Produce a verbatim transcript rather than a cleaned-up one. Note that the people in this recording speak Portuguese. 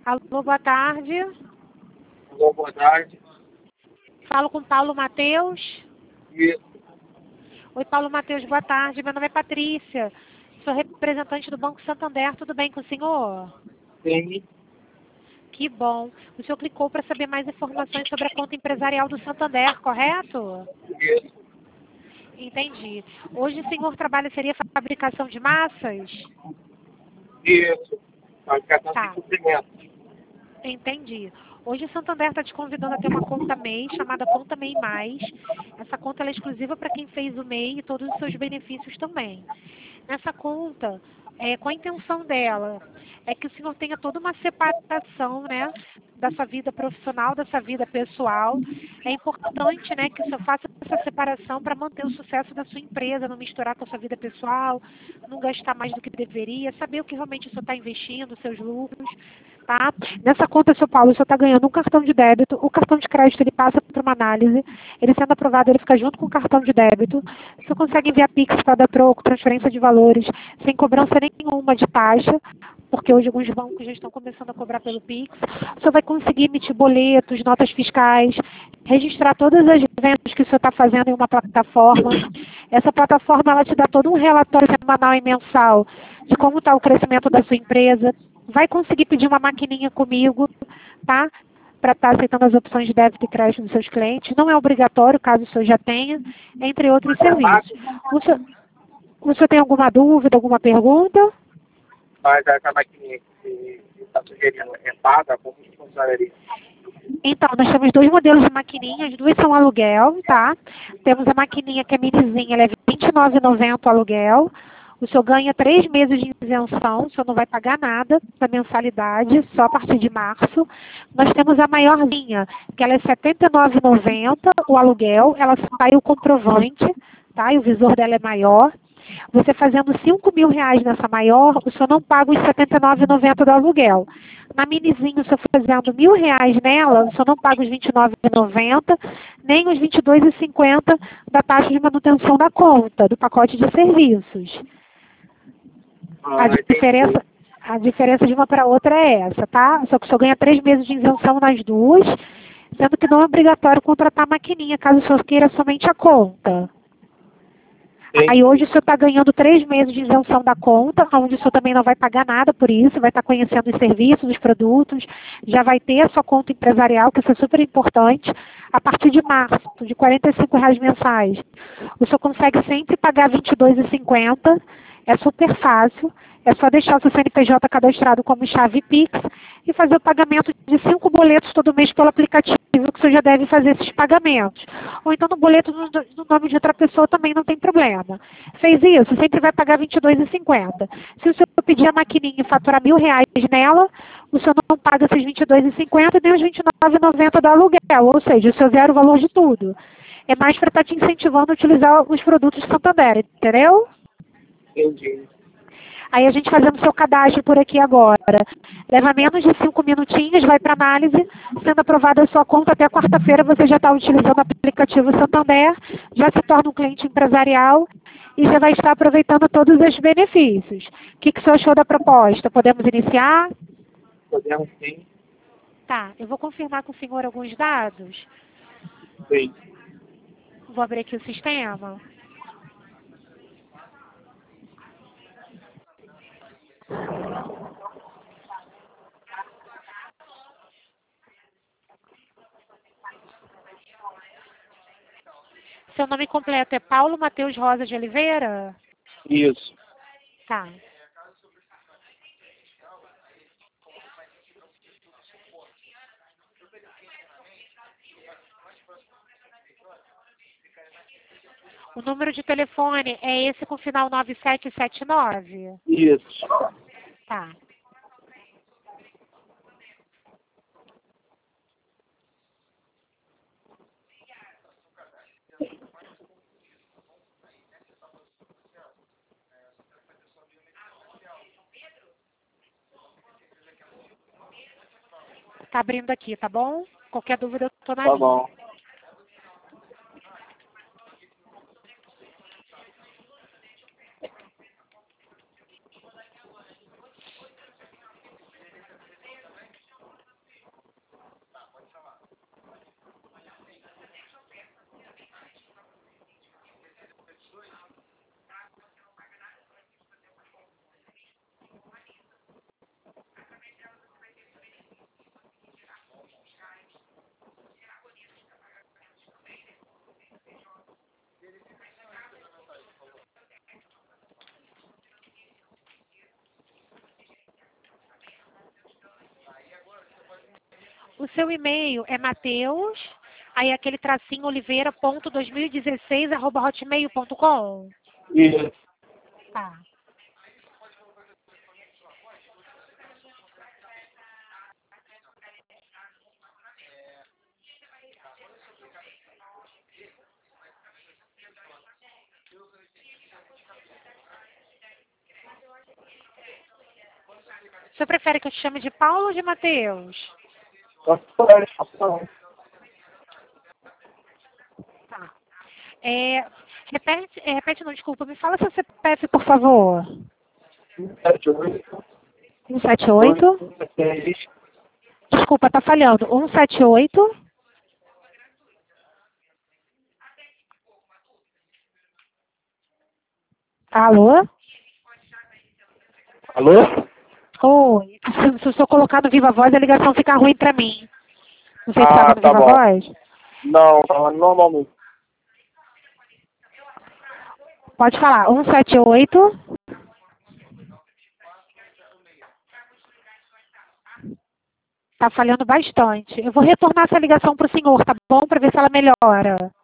Alô, boa tarde. Alô, boa tarde. Falo com Paulo Mateus. Isso. Oi, Paulo Mateus, boa tarde. Meu nome é Patrícia. Sou representante do Banco Santander. Tudo bem com o senhor? Sim. Que bom. O senhor clicou para saber mais informações sobre a conta empresarial do Santander, correto? Isso. Entendi. Hoje o senhor trabalha, seria fabricação de massas? Isso. Fabricação de Tá. suprimentos. Entendi. Hoje o Santander está te convidando a ter uma conta M E I chamada Conta M E I Mais. Essa conta ela é exclusiva para quem fez o M E I e todos os seus benefícios também. Nessa conta, é, com a intenção dela, é que o senhor tenha toda uma separação, né, da sua vida profissional, da sua vida pessoal. É importante, né, que o senhor faça essa separação para manter o sucesso da sua empresa, não misturar com a sua vida pessoal, não gastar mais do que deveria, saber o que realmente o senhor está investindo, seus lucros. Tá? Nessa conta, seu Paulo, o senhor está ganhando um cartão de débito, o cartão de crédito ele passa por uma análise, ele sendo aprovado, ele fica junto com o cartão de débito, o senhor consegue enviar Pix para dar troco, transferência de valores, sem cobrança nenhuma de taxa, porque hoje alguns bancos já estão começando a cobrar pelo Pix, o senhor vai conseguir emitir boletos, notas fiscais, registrar todas as vendas que o senhor está fazendo em uma plataforma. Essa plataforma, ela te dá todo um relatório semanal e mensal de como está o crescimento da sua empresa. Vai conseguir pedir uma maquininha comigo, tá? Para estar aceitando as opções de débito e crédito dos seus clientes. Não é obrigatório, caso o senhor já tenha, entre outros serviços. O senhor, o senhor tem alguma dúvida, alguma pergunta? Mas essa maquininha que você está sugerindo é paga? Como que funcionaria? Então, nós temos dois modelos de maquininha, as duas são aluguel, tá? Temos a maquininha que é minizinha, ela é vinte e nove reais e noventa centavos o aluguel. O senhor ganha três meses de isenção, o senhor não vai pagar nada da mensalidade, só a partir de março. Nós temos a maiorzinha, que ela é setenta e nove reais e noventa centavos o aluguel, ela sai o comprovante, tá? E o visor dela é maior. Você fazendo cinco mil reais nessa maior, o senhor não paga os setenta e nove reais e noventa centavos do aluguel. Na minizinha, o senhor fazendo mil reais nela, o senhor não paga os vinte e nove reais e noventa centavos, nem os vinte e dois reais e cinquenta centavos da taxa de manutenção da conta, do pacote de serviços. Ah, A entendi. diferença, a diferença de uma para outra é essa, tá? Só que o senhor ganha três meses de isenção nas duas, sendo que não é obrigatório contratar a maquininha, caso o senhor queira somente a conta. Aí hoje o senhor está ganhando três meses de isenção da conta, onde o senhor também não vai pagar nada por isso, vai estar conhecendo os serviços, os produtos, já vai ter a sua conta empresarial, que isso é super importante, a partir de março, de quarenta e cinco reais mensais. O senhor consegue sempre pagar vinte e dois reais e cinquenta centavos, é super fácil, é só deixar o seu C N P J cadastrado como chave Pix e fazer o pagamento de cinco boletos todo mês pelo aplicativo, que o senhor já deve fazer esses pagamentos. Ou então no boleto no, no nome de outra pessoa também não tem problema. Fez isso, sempre vai pagar vinte e dois reais e cinquenta centavos. Se o senhor pedir a maquininha e faturar mil reais nela, o senhor não paga esses vinte e dois reais e cinquenta centavos e nem os vinte e nove reais e noventa centavos do aluguel, ou seja, o senhor zera o valor de tudo. É mais para estar te incentivando a utilizar os produtos Santander, entendeu? Entendi. Aí a gente fazendo seu cadastro por aqui agora. Leva menos de cinco minutinhos, vai para análise. Sendo aprovada a sua conta, até quarta-feira você já está utilizando o aplicativo Santander, já se torna um cliente empresarial e já vai estar aproveitando todos os benefícios. O que, que o senhor achou da proposta? Podemos iniciar? Podemos sim. Tá, eu vou confirmar com o senhor alguns dados. Sim. Vou abrir aqui o sistema. Seu nome completo é Paulo Mateus Rosa de Oliveira? Isso. Tá. O número de telefone é esse com final nove sete sete nove? Isso. Tá. Tá abrindo aqui, tá bom? Qualquer dúvida eu tô na Tá linha. bom. O seu e-mail é Mateus, aí aquele tracinho oliveira ponto dois mil e dezesseis arroba hotmail ponto com. Isso. Tá. Você prefere que eu te chame de Paulo ou de Mateus? Tá. É, repete, é, repete não, desculpa. Me fala seu C P F, por favor. sete oito. um sete oito. Desculpa, tá falhando. um sete oito. Alô? Alô? Oi. Se, se eu sou colocar no Viva Voz, a ligação fica ruim pra mim. Não sei se Ah, estava no tá Viva bom. Voz. Não, tava normalmente. Pode falar. um sete oito. Tá falhando bastante. Eu vou retornar essa ligação pro senhor, tá bom? Pra ver se ela melhora.